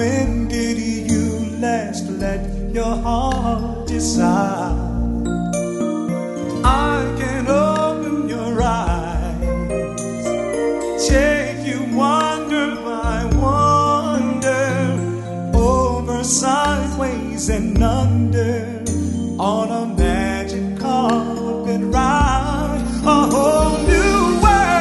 when did you last let your heart decide? I can open your eyes, take you wonder by wonder, over, sideways, and under, on a magic carpet ride. A whole new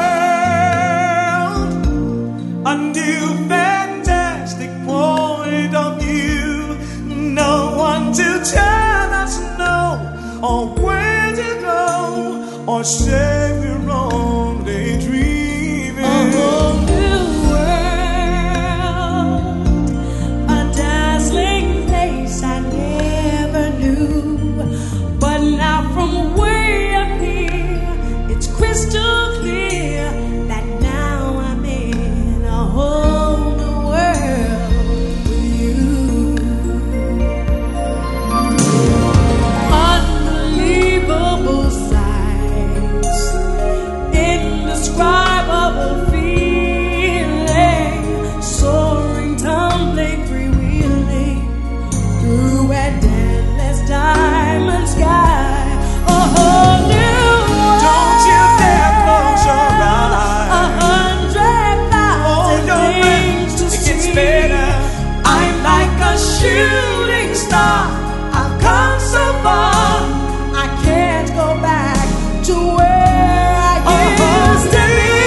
world, a new fantastic point of view. No one to tell us no, or where to go, or say we're only dreaming. A whole new world, a dazzling place I never knew. But now from way up here, it's crystal clear that now I'm in a whole new world with you. Unbelievable sights, indescribable feeling, soaring, tumbling, freewheeling through an endless diamond sky. A whole new world. Don't you dare close your eyes. 100,000 things to It see. gets better. I'm like a shooting star. I've come so far. I can't go back to where I used to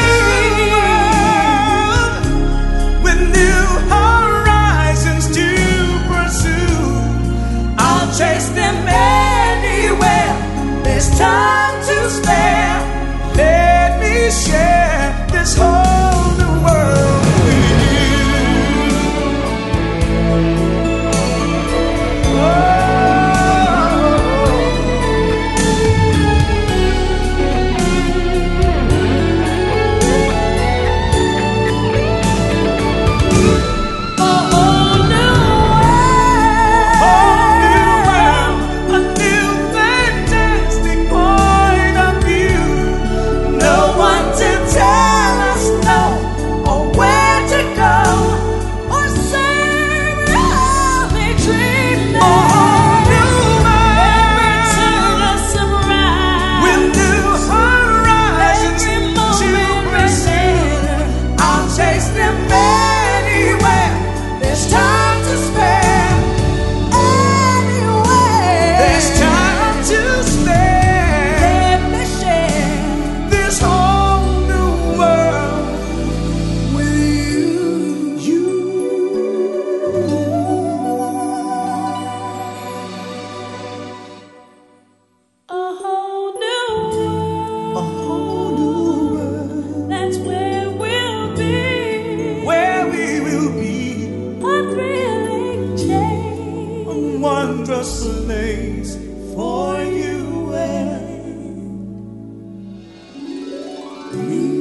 be. With new horizons to pursue, I'll chase them anywhere. There's time to spare. let me share this whole new world with you. A whole new world. A new fantastic point of view. No one to tell us no, or where to go, or say we're only dreaming. Every turn a surprise. With new horizons Every to moment pursue, I'll chase them anywhere. There's time to spare. Anywhere. there's time to spare. Let me share This whole new world with you. a whole new world. A whole new world That's where we'll be. where we will be, A thrilling change. a wondrous place for you and me.